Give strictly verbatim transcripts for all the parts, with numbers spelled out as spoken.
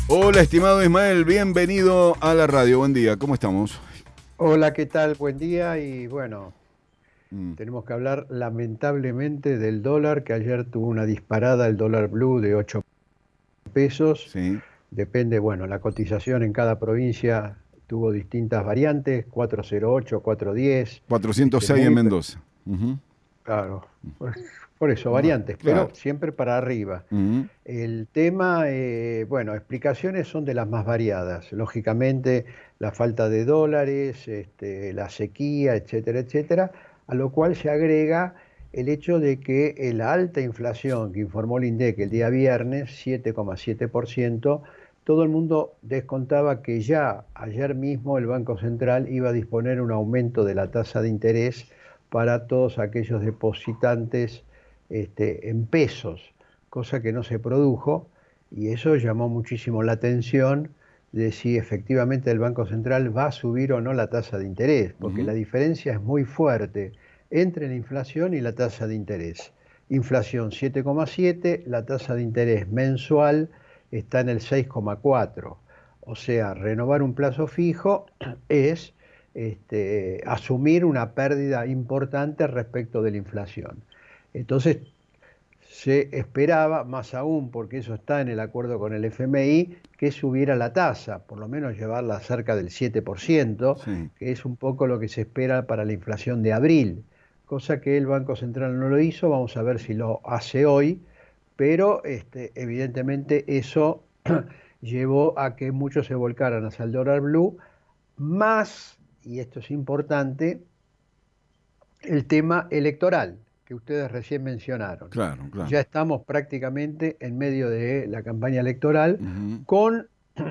Hola, estimado Ismael, bienvenido a la radio. Buen día, ¿cómo estamos? Hola, ¿qué tal? Buen día y bueno, Mm, tenemos que hablar lamentablemente del dólar, que ayer tuvo una disparada, el dólar blue de ocho pesos. sí, Depende, bueno, la cotización en cada provincia tuvo distintas variantes, cuatro cero ocho, cuatro diez, cuatrocientos este, seis en muy, Mendoza. Ujú. claro, pues, por eso, Bueno, variantes, pero claro. siempre para arriba. Ujú. El tema, eh, bueno, explicaciones son de las más variadas. Lógicamente, la falta de dólares, este, la sequía, etcétera, etcétera, a lo cual se agrega el hecho de que eh, la alta inflación que informó el INDEC el día viernes, siete coma siete por ciento, todo el mundo descontaba que ya ayer mismo el Banco Central iba a disponer un aumento de la tasa de interés para todos aquellos depositantes este, en pesos, cosa que no se produjo, y eso llamó muchísimo la atención de si efectivamente el Banco Central va a subir o no la tasa de interés, porque la Ujú. diferencia es muy fuerte entre la inflación y la tasa de interés. Inflación siete coma siete, la tasa de interés mensual está en el seis coma cuatro. O sea, renovar un plazo fijo es este, asumir una pérdida importante respecto de la inflación. Entonces, se esperaba, más aún porque eso está en el acuerdo con el F M I, que subiera la tasa, por lo menos llevarla cerca del siete por ciento, Sí. que es un poco lo que se espera para la inflación de abril, cosa que el Banco Central no lo hizo, vamos a ver si lo hace hoy, pero este, evidentemente eso llevó a que muchos se volcaran hacia el dólar blue, más, y esto es importante, el tema electoral que ustedes recién mencionaron. Claro, Ya claro. estamos prácticamente en medio de la campaña electoral Ujú. con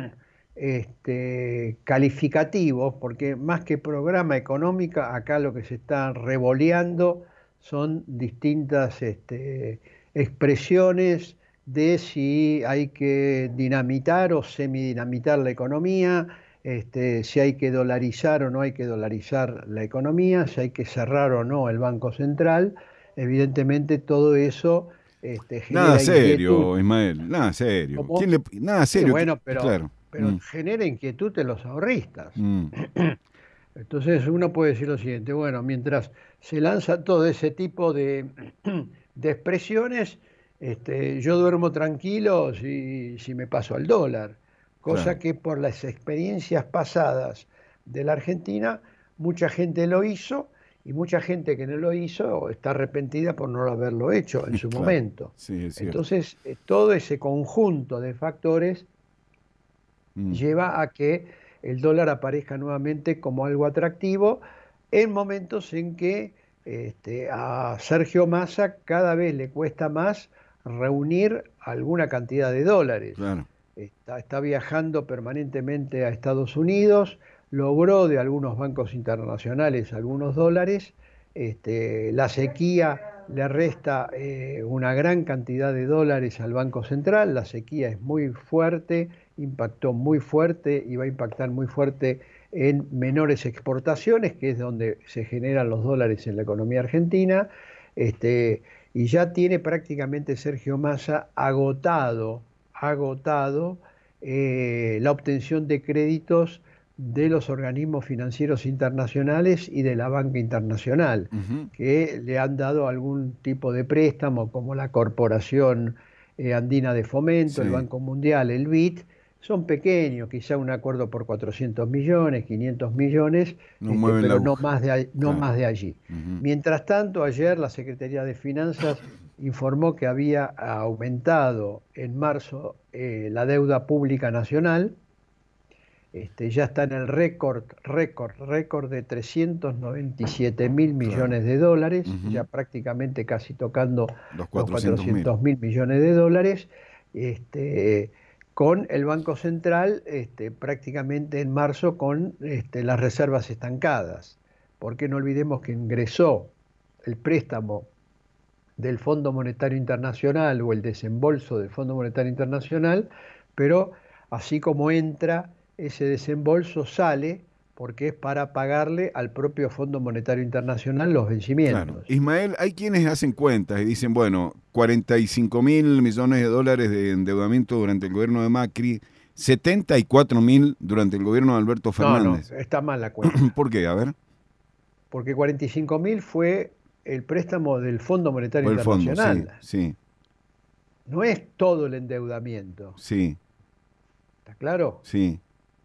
este, calificativos, porque más que programa económica, acá lo que se está revoleando son distintas este, expresiones de si hay que dinamitar o semidinamitar la economía, este, si hay que dolarizar o no hay que dolarizar la economía, si hay que cerrar o no el Banco Central. Evidentemente todo eso este, Nada genera inquietud. serio, Ismael, nada serio. ¿Quién ¿Cómo? le... Nada Sí, serio, ¿qui- bueno, pero, claro. pero Mm, genera inquietud en los ahorristas. mm, Entonces uno puede decir lo siguiente, bueno, mientras se lanza todo ese tipo de, de expresiones, este, yo duermo tranquilo si, si me paso al dólar, cosa claro. que por las experiencias pasadas de la Argentina, mucha gente lo hizo y mucha gente que no lo hizo está arrepentida por no haberlo hecho en su Claro. momento. Sí, es cierto. Entonces, eh, todo ese conjunto de factores Mm, lleva a que el dólar aparezca nuevamente como algo atractivo en momentos en que este, a Sergio Massa cada vez le cuesta más reunir alguna cantidad de dólares. claro. Está, está viajando permanentemente a Estados Unidos, logró de algunos bancos internacionales algunos dólares, este, la sequía le resta eh, una gran cantidad de dólares al Banco Central, la sequía es muy fuerte, impactó muy fuerte y va a impactar muy fuerte en menores exportaciones, que es donde se generan los dólares en la economía argentina, este, y ya tiene prácticamente Sergio Massa agotado, agotado eh, la obtención de créditos de los organismos financieros internacionales y de la banca internacional, Ujú. que le han dado algún tipo de préstamo, como la Corporación eh, Andina de Fomento, el Sí, Banco Mundial, el B I D, son pequeños, quizá un acuerdo por cuatrocientos millones, quinientos millones, no este, mueven la pero no aguja. más de, no Claro. más de allí. Ujú. Mientras tanto, ayer la Secretaría de Finanzas informó que había aumentado en marzo eh, la deuda pública nacional, este, ya está en el récord, récord, récord de trescientos noventa y siete mil Claro. millones de dólares, ya Ujú. prácticamente casi tocando Los los cuatrocientos mil. cuatrocientos mil millones de dólares, este, con el Banco Central este, prácticamente en marzo con este, las reservas estancadas, porque no olvidemos que ingresó el préstamo del Fondo Monetario Internacional o el desembolso del Fondo Monetario Internacional, pero así como entra ese desembolso sale porque es para pagarle al propio Fondo Monetario Internacional los Claro. vencimientos. Ismael, hay quienes hacen cuentas y dicen, bueno, cuarenta y cinco mil millones de dólares de endeudamiento durante el gobierno de Macri setenta y cuatro mil durante el gobierno de Alberto Fernández. No, no, está mal la cuenta. ¿Por qué? A ver. Porque cuarenta y cinco mil fue el préstamo del Fondo Monetario Por el fondo, Internacional. sí, sí. No es todo el endeudamiento. Sí. ¿Está claro? Sí.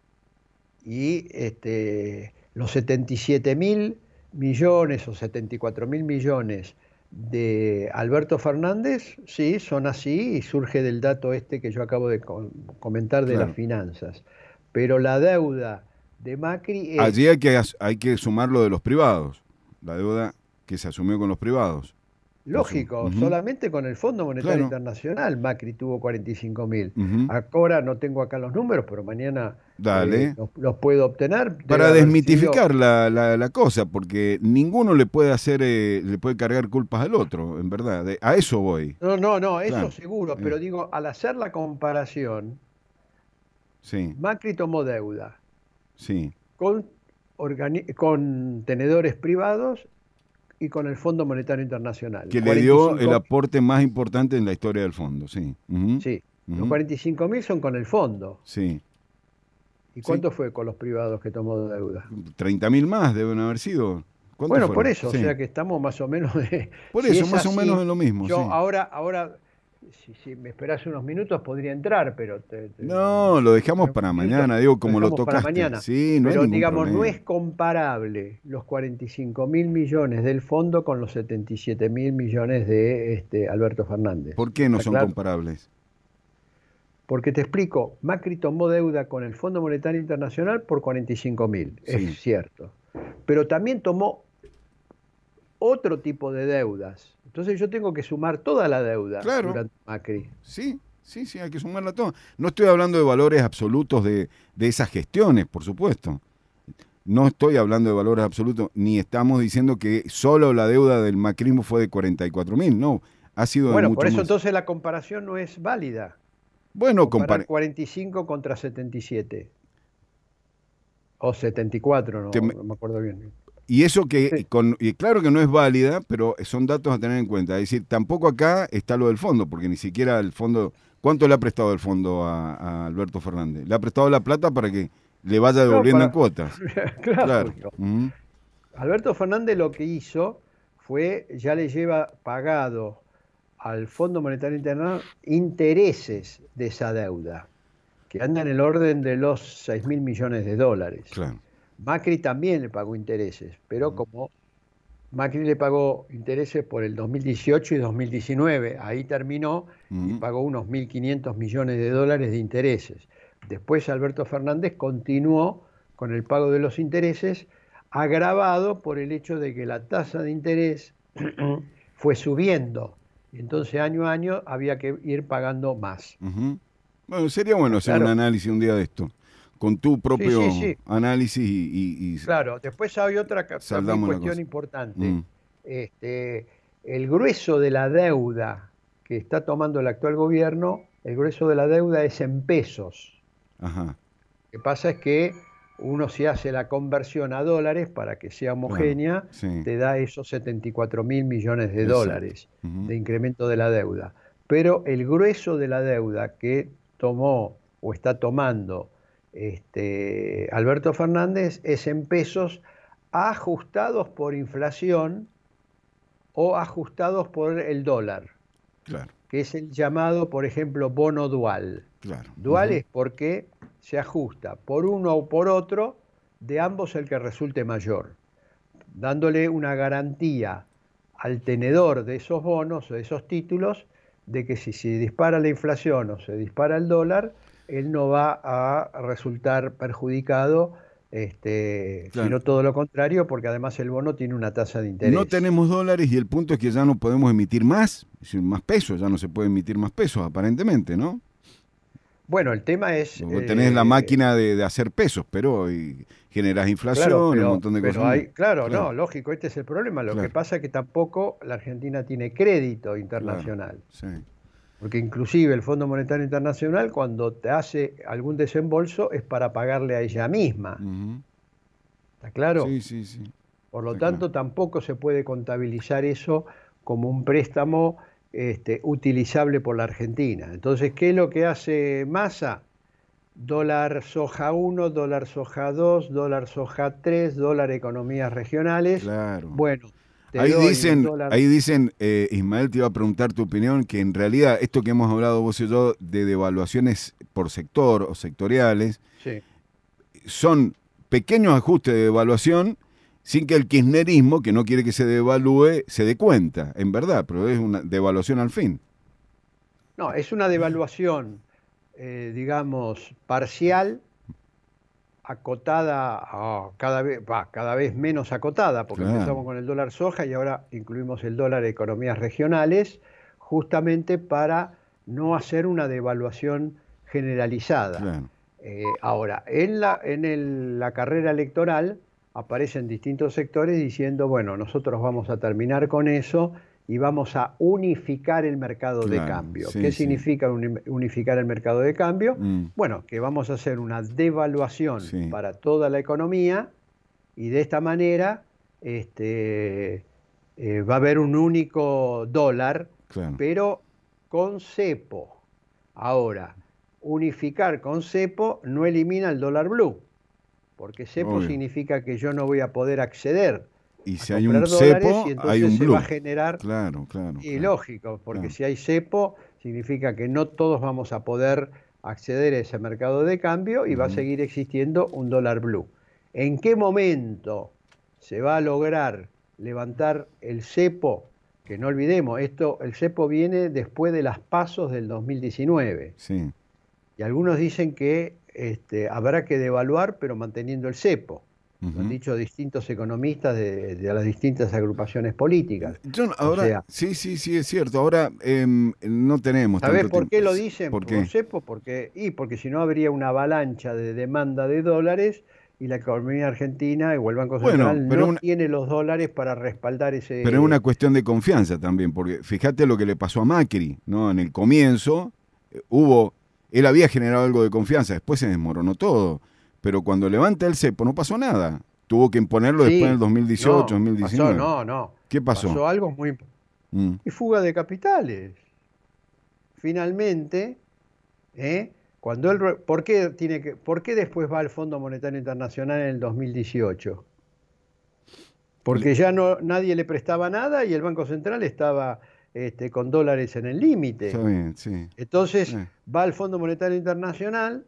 Y este, los setenta y siete mil millones o setenta y cuatro mil millones de Alberto Fernández, sí, son así y surge del dato este que yo acabo de comentar de Claro. las finanzas. Pero la deuda de Macri es... Allí hay que, hay que sumar lo de los privados, la deuda que se asumió con los privados. Lógico, uh-huh. solamente con el Fondo Monetario Claro. Internacional Macri tuvo cuarenta y cinco mil. Uh-huh. Ahora no tengo acá los números, pero mañana Dale. Eh, los, los puedo obtener. Para desmitificar sido... la, la, la cosa, porque ninguno le puede hacer, eh, le puede cargar culpas al otro, en verdad. De, a eso voy. No, no, no, eso claro. seguro, pero eh. digo, al hacer la comparación, sí. Macri tomó deuda sí. con, con tenedores privados y con el Fondo Monetario Internacional. Que le dio el aporte más importante en la historia del fondo, sí. Uh-huh. Sí, uh-huh. los cuarenta y cinco mil son con el fondo. Sí. ¿Y cuánto sí. fue con los privados que tomó deuda? treinta mil más deben haber sido. Bueno, fueron? por eso, sí. o sea que estamos más o menos de... Por si eso, es más así, o menos de lo mismo. Yo sí. ahora, ahora si, si me esperas unos minutos podría entrar, pero... Te, te, no, lo dejamos para mañana, digo, como lo, lo tocaste. Para mañana. Sí, no pero hay ningún digamos, problema. no es comparable los cuarenta y cinco mil millones del fondo con los setenta y siete mil millones de este, Alberto Fernández. ¿Por qué no son claro? comparables? Porque te explico, Macri tomó deuda con el Fondo Monetario Internacional por cuarenta y cinco mil, sí. Es cierto. Pero también tomó otro tipo de deudas. Entonces yo tengo que sumar toda la deuda claro. durante Macri. Sí, sí, sí, hay que sumarla toda. No estoy hablando de valores absolutos de, de esas gestiones, por supuesto. No estoy hablando de valores absolutos, ni estamos diciendo que solo la deuda del macrismo fue de cuarenta y cuatro mil, no. Ha sido bueno, de mucho por eso más. Entonces la comparación no es válida. Bueno, comparar cuarenta y cinco contra setenta y siete. O setenta y cuatro, no, me... no me acuerdo bien. Y eso que, sí. con, y claro que no es válida, pero son datos a tener en cuenta. Es decir, tampoco acá está lo del fondo, porque ni siquiera el fondo... ¿Cuánto le ha prestado el fondo a, a Alberto Fernández? Le ha prestado la plata para que le vaya devolviendo no, para... en cuotas. claro. claro. Uh-huh. Alberto Fernández lo que hizo fue, ya le lleva pagado al Fondo Monetario Internacional intereses de esa deuda, que anda en el orden de los seis mil millones de dólares. Claro. Macri también le pagó intereses, pero como Macri le pagó intereses por el dos mil dieciocho y dos mil diecinueve, ahí terminó uh-huh. y pagó unos mil quinientos millones de dólares de intereses. Después Alberto Fernández continuó con el pago de los intereses, agravado por el hecho de que la tasa de interés fue subiendo. Y entonces año a año había que ir pagando más. Uh-huh. Bueno, sería bueno hacer claro. un análisis un día de esto, con tu propio sí, sí, sí. análisis y, y, y... Claro, después hay otra también cuestión importante. Mm. Este, el grueso de la deuda que está tomando el actual gobierno, el grueso de la deuda es en pesos. Ajá. Lo que pasa es que uno si hace la conversión a dólares para que sea homogénea, claro, sí. te da esos setenta y cuatro mil millones de Exacto. dólares uh-huh. de incremento de la deuda. Pero el grueso de la deuda que tomó o está tomando este, Alberto Fernández es en pesos ajustados por inflación o ajustados por el dólar, claro. que es el llamado, por ejemplo, bono dual. Claro. Dual uh-huh. es porque se ajusta por uno o por otro, de ambos el que resulte mayor, dándole una garantía al tenedor de esos bonos o de esos títulos de que si se dispara la inflación o se dispara el dólar, él no va a resultar perjudicado, este, claro. sino todo lo contrario, porque además el bono tiene una tasa de interés. No tenemos dólares y el punto es que ya no podemos emitir más, es decir, más pesos, ya no se puede emitir más pesos aparentemente, ¿no? Bueno, el tema es... Vos tenés eh, la máquina de, de hacer pesos, pero y generás inflación, claro, pero, un montón de pero cosas. Hay, claro, claro, no, lógico, este es el problema. Lo claro. que pasa es que tampoco la Argentina tiene crédito internacional. Claro, sí. Porque inclusive el Fondo Monetario Internacional, cuando te hace algún desembolso, es para pagarle a ella misma. Uh-huh. ¿Está claro? Sí, sí, sí. Por lo Está tanto, claro. tampoco se puede contabilizar eso como un préstamo este, utilizable por la Argentina. Entonces, ¿qué es lo que hace Massa? dólar soja uno, dólar soja dos, dólar soja tres, dólar economías regionales. Claro. Bueno, te Ahí doy un dicen, dólar. ahí dicen, eh, Ismael, te iba a preguntar tu opinión, que en realidad esto que hemos hablado vos y yo de devaluaciones por sector o sectoriales, Sí. son pequeños ajustes de devaluación sin que el kirchnerismo, que no quiere que se devalúe, se dé cuenta, en verdad, pero es una devaluación al fin. No, es una devaluación, eh, digamos, parcial, acotada, a cada vez, va, cada vez menos acotada, porque Claro, empezamos con el dólar soja y ahora incluimos el dólar economías regionales, justamente para no hacer una devaluación generalizada. claro, Eh, ahora, en la, en el- la carrera electoral aparecen distintos sectores diciendo, bueno, nosotros vamos a terminar con eso y vamos a unificar el mercado de claro, cambio. ¿Qué sí, sí. significa uni- unificar el mercado de cambio? Mm, Bueno, que vamos a hacer una devaluación sí, para toda la economía y de esta manera este, eh, va a haber un único dólar, claro, pero con cepo. Ahora, unificar con cepo no elimina el dólar blue, porque cepo obvio. significa que yo no voy a poder acceder Y a si hay un comprar dólares y cepo, hay entonces un se va a blue. generar, Claro, claro, y claro, lógico, porque claro. si hay cepo significa que no todos vamos a poder acceder a ese mercado de cambio y va a Ujú. seguir existiendo un dólar blue. ¿En qué momento se va a lograr levantar el cepo? Que no olvidemos, esto, el cepo viene después de las pasos del dos mil diecinueve. Sí. Y algunos dicen que este, habrá que devaluar, pero manteniendo el cepo. Lo han Ujú. dicho distintos economistas de, de las distintas agrupaciones políticas. Yo no- O ahora, sea, sí, sí, sí, es cierto. Ahora em, no tenemos ¿sabés tanto por tiempo. qué lo dicen ¿Por por qué? cepo? Porque, y porque si no habría una avalancha de demanda de dólares y la economía argentina o el Banco Bueno, Central pero no una, tiene los dólares para respaldar pero es una ese... cuestión de confianza también, porque fíjate lo que le pasó a Macri, ¿no? En el comienzo eh, hubo, él había generado algo de confianza, después se desmoronó todo, pero cuando levanta el cepo no pasó nada. Tuvo que imponerlo después en el Sí, dos mil dieciocho, no, pasó, dos mil diecinueve. no, no. ¿Qué pasó? Pasó algo muy... Mm, Y fuga de capitales. Finalmente, ¿eh? Cuando él, ¿por qué tiene que, por qué después va al Fondo Monetario Internacional en el dos mil dieciocho? le- Porque ya no, nadie le prestaba nada y el Banco Central estaba este, con dólares en el está límite. bien, sí. Entonces Eh, va al Fondo Monetario Internacional,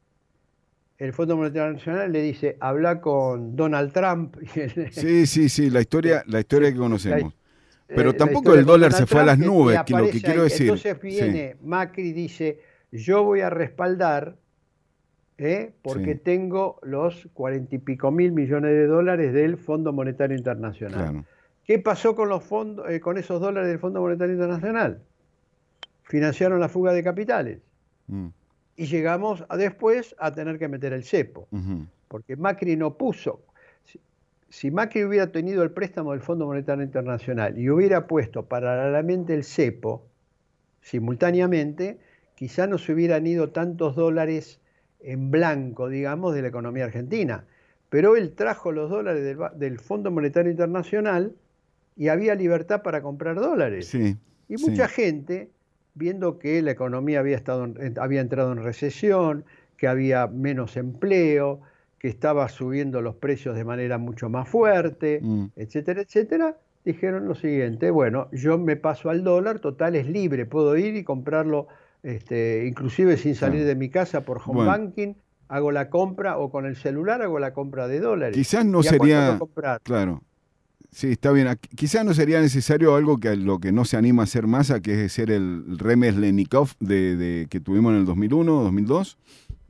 el Fondo Monetario Internacional le dice, habla con Donald Trump. Y el- Sí, sí, sí, la historia, eh, la historia eh, que la, conocemos. Pero eh, la tampoco historia el con dólar se Donald fue a Trump las que, y nubes, que lo que aparece quiero ahí. decir, Entonces sí, viene Macri y dice, yo voy a respaldar, ¿eh? Porque sí, tengo los cuarenta y pico mil millones de dólares del Fondo Monetario Internacional. claro. ¿Qué pasó con los fondos, eh, con esos dólares del Fondo Monetario Internacional? Financiaron la fuga de capitales Mm, y llegamos a, después a tener que meter el cepo, ujú, porque Macri no puso. Si, si Macri hubiera tenido el préstamo del Fondo Monetario Internacional y hubiera puesto paralelamente el cepo, simultáneamente, quizá no se hubieran ido tantos dólares en blanco, digamos, de la economía argentina. Pero él trajo los dólares del, del Fondo Monetario Internacional y había libertad para comprar dólares. sí, Y sí. mucha gente, viendo que la economía había, estado en- había entrado en recesión, que había menos empleo, que estaba subiendo los precios de manera mucho más fuerte, Mm, etcétera, etcétera, dijeron lo siguiente, bueno, yo me paso al dólar, total es libre, puedo ir y comprarlo, este, inclusive sin salir claro. de mi casa por home Bueno, banking, hago la compra o con el celular hago la compra de dólares. quizás no ¿Y a cuánto lo sería, compraron? claro, sí, está bien. Aquí- Quizás no sería necesario algo que a lo que no se anima a hacer Massa, que es ser el Remes-Lenikov de, de- que tuvimos en el dos mil uno, dos mil dos.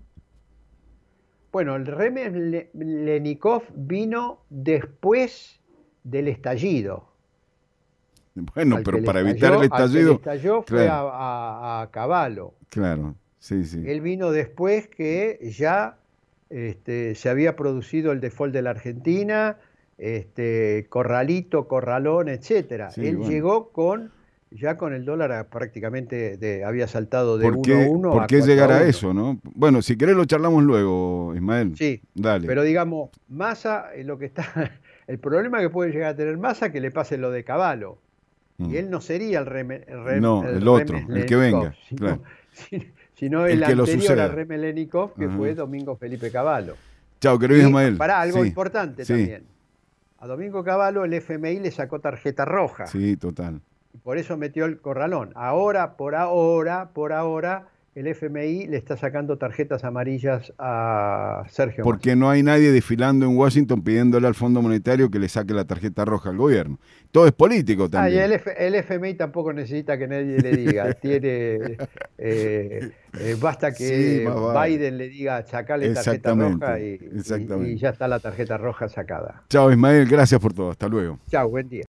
Bueno, el Remeslenikov vino después del estallido. Bueno, Al que pero le para evitar el estalló, al que le estallido, estalló fue a, claro, a, a Cavallo. claro, sí, sí. Él vino después que ya este, se había producido el default de la Argentina, este, Corralito, Corralón, etcétera. Sí, Él bueno. llegó con ya con el dólar a prácticamente de, había saltado de ¿Por uno a qué, uno por a qué cuatro a llegar a uno. eso, no? Bueno, si querés lo charlamos luego, Ismael. Sí, Dale. pero digamos, Massa es lo que está. El problema que puede llegar a tener Massa que le pase lo de Cavallo. Y Mm. él no sería el, Reme, el, Rem, No, el el otro, el que Remeslenikov, venga, claro. sino, sino el, el que lo anterior suceda. a Remelenikov, que Ajá. fue Domingo Felipe Cavallo. Chao, querido Ismael. Para algo Sí, importante sí. también. A Domingo Cavallo el F M I le sacó tarjeta roja. Sí, total. Y por eso metió el corralón. Ahora, por ahora, por ahora, el F M I le está sacando tarjetas amarillas a Sergio Massa. Porque no hay nadie desfilando en Washington pidiéndole al Fondo Monetario que le saque la tarjeta roja al gobierno. Todo es político Ah, y también. el, F- el F M I tampoco necesita que nadie le diga. Tiene, eh, eh, basta que Sí, más vale. Biden le diga sacale tarjeta Exactamente, roja y, y- exactamente. y ya está la tarjeta roja sacada. Chao, Ismael. Gracias por todo. Hasta luego. Chao, buen día.